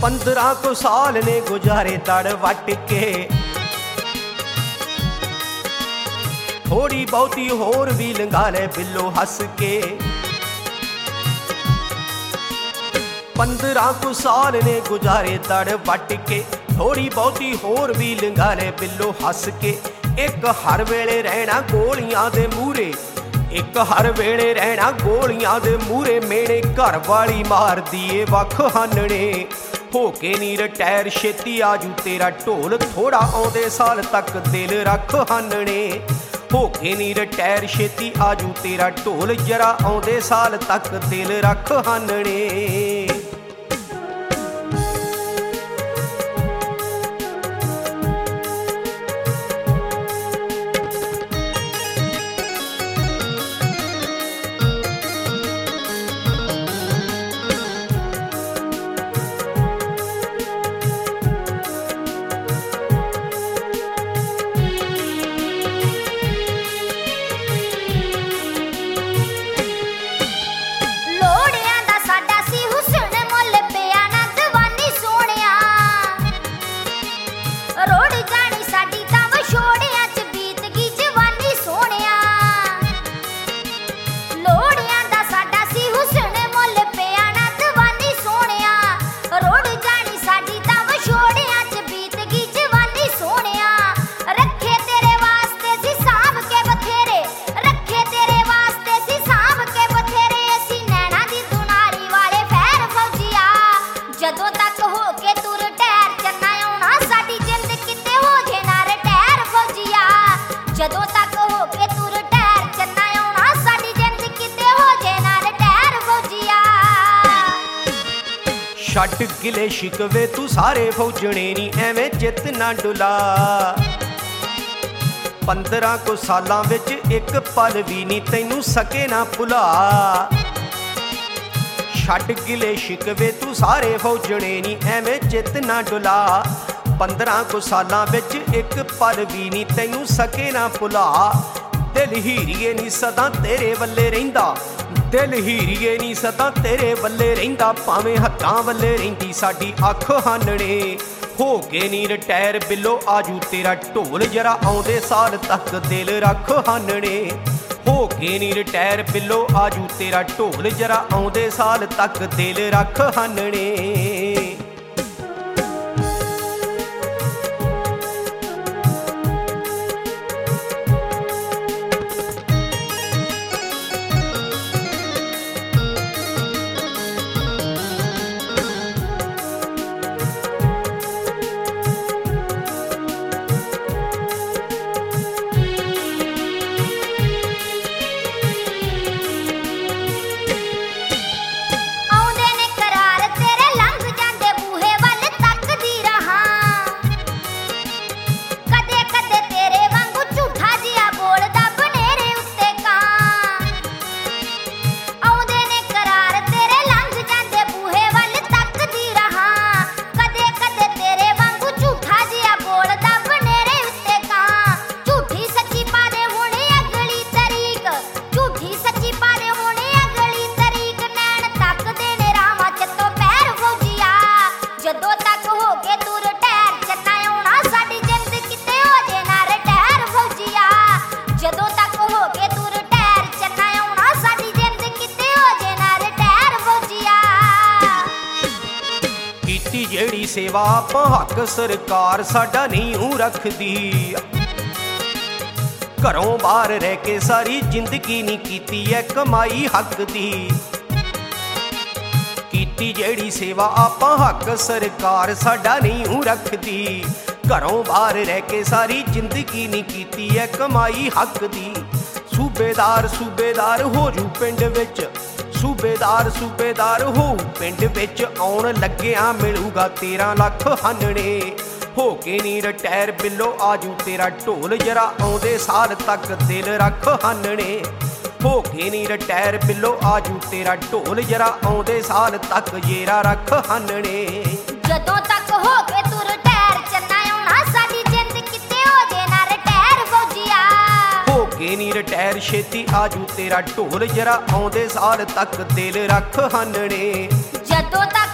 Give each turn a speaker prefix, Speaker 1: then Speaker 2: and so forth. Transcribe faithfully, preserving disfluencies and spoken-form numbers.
Speaker 1: पंद्रह को साल ने गुजारे तड़ वट के, थोड़ी बहुती होर भी लंघा ले बिल्लो हस के। पंद्रह को साल ने गुजारे तड़ वट के, थोड़ी बहुती होर भी लंघा ले बिल्लो हस के। एक हर वेले रहना गोलियां दे मूरे, एक हर वेले रहना गोलियां दे मूरे। मेरे घर वाली मार दिए वख हानने, हो के नी रिटायर छेती आजू तेरा ढोल। थोड़ा आउंदे साल तक दिल रख हानने, हो के नी रिटायर छेती आजू तेरा ढोल। जरा आउंदे साल तक दिल रख हानने। छट गिले शिकवे तू सारे फौजने नी एवें चित ना डुला। पंद्रह को सालां विच एक पल भी नी तैनू सके ना भुला। छट गिले शिकवे तू सारे फौजने नी एवें चित ना डुला। पंद्रह को सालां विच एक पल भी नी तैनू सके ना भुला। दिल हीरीए नी सदा तेरे वल्ले रहिंदा, दिल हीरीए नी सदा तेरे वल्ले रहिंदा। भावें हत्थां वल्ले रहिंदी साडी अख हानने, हो के नी रिटायर बिल्लो आजू तेरा ढोल। जरा आउंदे साल तक दिल रख हानने, हो के नी रिटायर बिल्लो आजू तेरा ढोल। जरा आउंदे साल तक दिल रख हानने। जेड़ी सेवा आपां हक सरकार साडा नहीं रखदी। घरों बाहर रह के सारी जिंदगी नहीं कीती है कमाई हक दी। कीती जेड़ी सेवा आपां हक सरकार साडा नहीं रखदी। घरों बाहर रह के सारी जिंदगी नहीं कीती है कमाई हक दी। सूबेदार सूबेदार हो जू पिंड विच, सूबेदार सूबेदार हो पिंड विच। आउण लग्गिया मिलूगा तेरह लख हानने, हो के नी रिटायर बिल्लो आजू तेरा ढोल। जरा आउंदे साल तक दिल रख हानने, हो के नी रिटायर बिल्लो आजू तेरा ढोल। जरा आउंदे साल तक जेरा रख हानने।
Speaker 2: जदों तक हो के तू रिटायर चन्ना आउणा साडी जिंद किते हो जे ना रिटायर फौजिया।
Speaker 1: हो के नी रिटायर छेती आजू तेरा ढोल। जरा आउंदे साल तक दिल रख हानने।
Speaker 2: जदों तक